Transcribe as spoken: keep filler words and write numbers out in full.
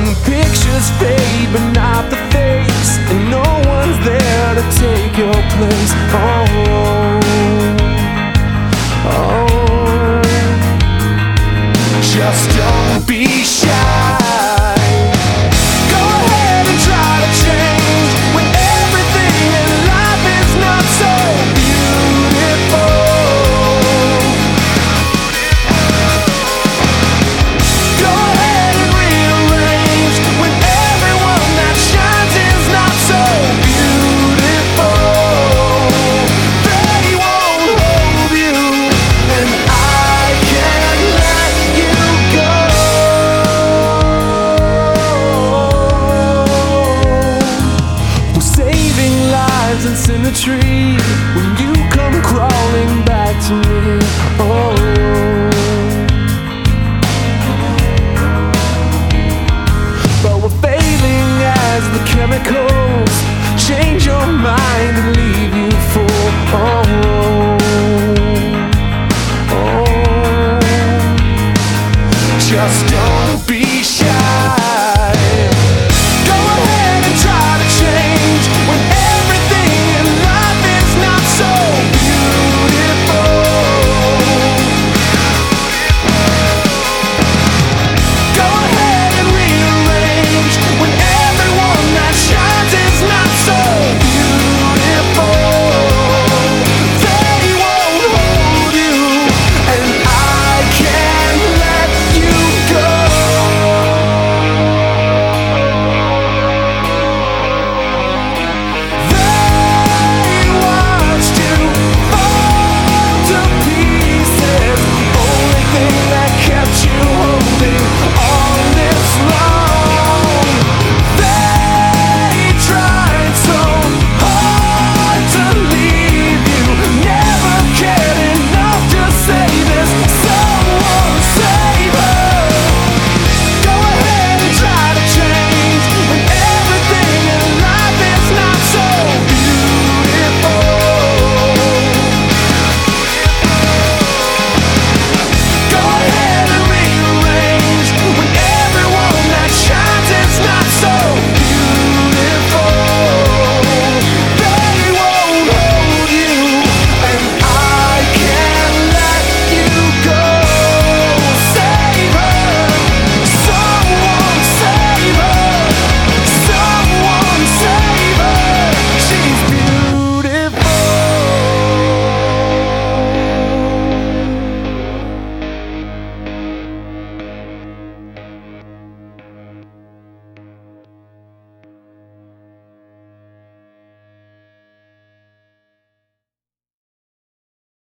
Pictures fade, but not the face, and no one's there to take your place. Oh, oh, just don't be shy. Go ahead and try to change when everything in life is not so beautiful. Go ahead and rearrange when everyone that shines is not so beautiful. They won't hold you, and I can't let you go. We're saving lives in symmetry when you come crawling back to me. Oh, but we're failing as the chemicals change your mind.